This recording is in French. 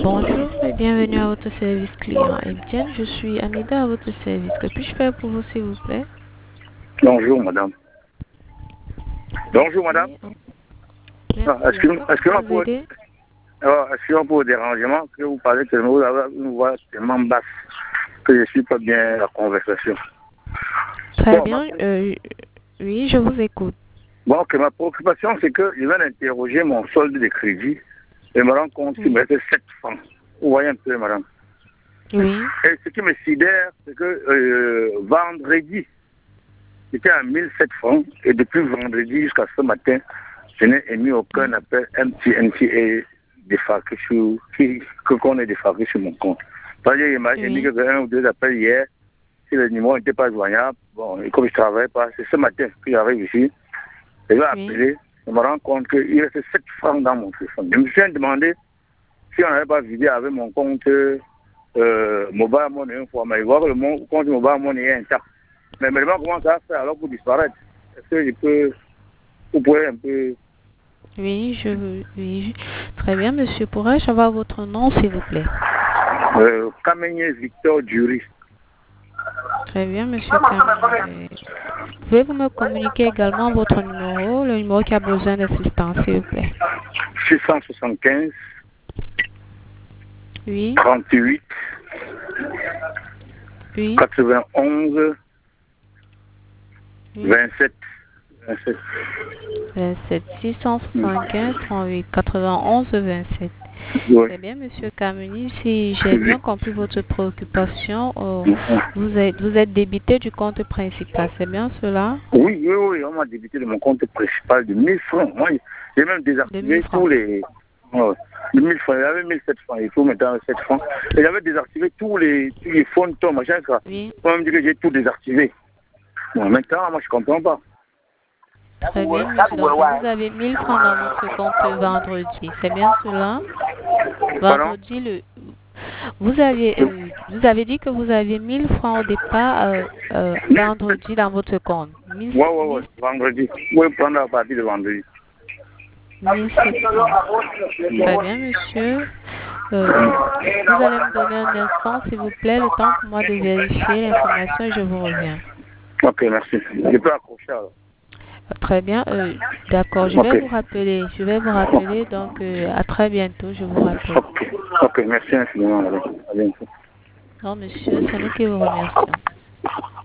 Bonjour et bienvenue à votre service client. Eh bien, je suis Amida à votre service. Que puis-je faire pour vous, s'il vous plaît? Bonjour, madame. Bonjour, madame. Merci. Excusez-moi pour le dérangement, que vous parlez tellement, vous avez une voix tellement basse que je ne suis pas bien à la conversation. Très bien. Oui, je vous écoute. Bon, ok, ma préoccupation, c'est que je viens d'interroger mon solde de crédit et me rends compte qu'il me reste 7 francs. Vous voyez un peu, madame. Oui. Et ce qui me sidère, c'est que vendredi, j'étais à 1007 francs et depuis vendredi jusqu'à ce matin, je n'ai émis aucun appel MTNT défalqué qu'on ait défalqué sur mon compte. C'est-à-dire, il m'a émis que un ou deux appels hier, si le numéro n'était pas joignable, bon, et comme je ne travaille pas, c'est ce matin que j'arrive ici, je vais appeler, je me rends compte qu'il reste 7 francs dans mon téléphone. Je me suis demandé si on n'avait pas vidé avec mon compte Mobile Money une fois, mais je vois que le compte Mobile Money est intact. Mais maintenant, comment ça va faire alors pour disparaître? Est-ce que je peux, vous pouvez un peu... Oui, Très bien, monsieur. Pourrais-je avoir votre nom, s'il vous plaît? Kamenye Victor Dury. Très bien, monsieur Kamenye. Pouvez-vous me communiquer également votre numéro, le numéro qui a besoin d'assistance, s'il vous plaît? 675 oui. 38 oui. 91 oui. 27 675 38 91 27. Oui. Très bien, monsieur Kameni, si j'ai bien compris votre préoccupation, vous êtes débité du compte principal, c'est bien cela? Oui, on m'a débité de mon compte principal de 1000 francs. Moi, j'ai même désactivé tous les... de 1000 francs, j'avais 1007 francs, il faut maintenant 7 francs. Et j'avais désactivé tous les fantômes, machin, ça. Oui. On me dit que j'ai tout désactivé. Bon, maintenant, moi, je comprends pas. Très bien, monsieur. Donc, vous avez 1000 francs dans votre compte vendredi. C'est bien cela? Vendredi, vous avez dit que vous aviez 1000 francs au départ vendredi dans votre compte. Oui, vendredi. Vous pouvez prendre à partir de vendredi. 1700. Très bien, monsieur. Vous allez me donner un instant, s'il vous plaît, le temps pour moi de vérifier l'information et je vous reviens. Ok, merci. Je peux accrocher alors. Très bien. D'accord, je vais vous rappeler. Donc, à très bientôt, je vous rappelle. Ok, merci infiniment. À bientôt. Non, monsieur, c'est nous qui vous remercions.